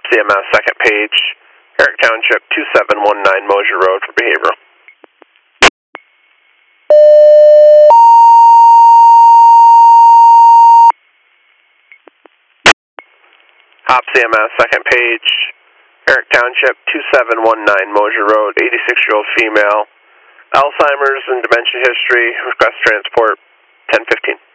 CMS second page, Herrick Township 2719 Mosier Road for behavioral. Hop CMS second page, Herrick Township 2719 Mosier Road, 86-year-old female, Alzheimer's and dementia history, request transport 1015.